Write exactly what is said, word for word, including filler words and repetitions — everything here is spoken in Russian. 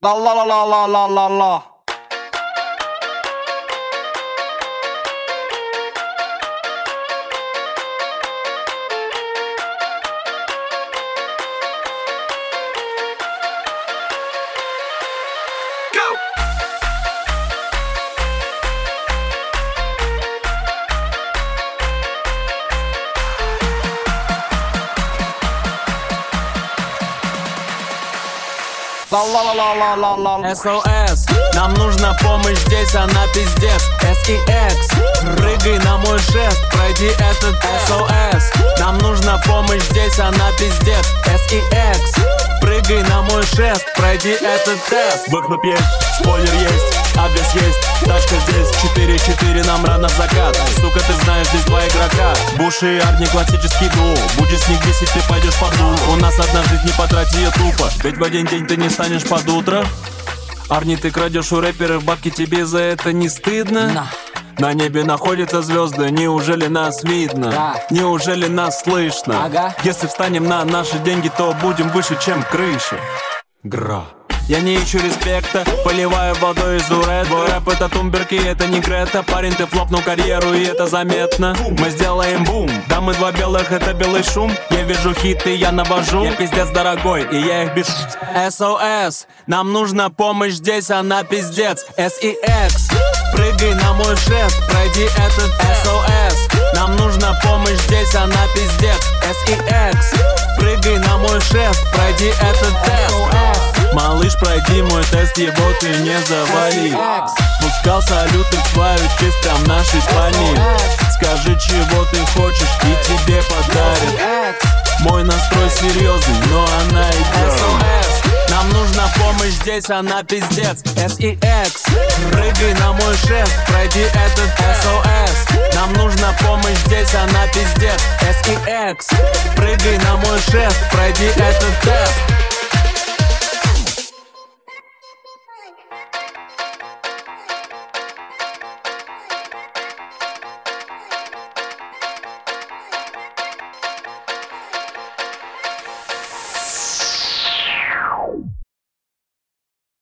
La la la la la la la la. La la la la la la la. эс о эс, нам нужна помощь здесь, она пиздец. эс и экс, прыгай на мой шест, пройди этот эс о эс. Нам нужна помощь здесь, она пиздец. эс и экс, прыгай на мой шест, пройди этот тест. Выхлоп есть, спойлер есть, обвес есть, тачка здесь. Четыре-четыре, нам рано в закат. Сука, ты знаешь, здесь два игрока. Буш и Арни, классический дуо. Будет снег десять, ты пойдешь под дул. У нас одна жизнь, не потрати ее тупо. Ведь в один день ты не станешь под утро. Арни, ты крадешь у рэперов бабки, тебе за это не стыдно? На небе находятся звезды, неужели нас видно? Да. Неужели нас слышно? Ага. Если встанем на наши деньги, то будем выше, чем крыша. Гра. Я не ищу респекта, поливаю водой из уред. Твой рэп это тумберки, это не Грета. Парень, ты флопнул карьеру, и это заметно. Мы сделаем бум, да мы два белых, это белый шум. Я вижу хиты, я навожу. Я пиздец дорогой, и я их бешу. эс о эс, нам нужна помощь здесь, она пиздец. эс и экс, прыгай на мой шест, пройди этот эс о эс. Нам нужна помощь здесь, она пиздец. эс и экс, прыгай на мой шест, пройди этот тест. Малыш, пройди мой тест, его ты не завали. Пускал салюты в твою честь, прям нашей спальни. Скажи, чего ты хочешь, и тебе подарят. Мой настрой серьезный, но она играет. Нам нужна помощь здесь, она пиздец. эс и экс, прыгай на мой шест, пройди этот эс о эс. Нам нужна помощь здесь, она пиздец. эс и экс, прыгай на мой шест, пройди этот тест.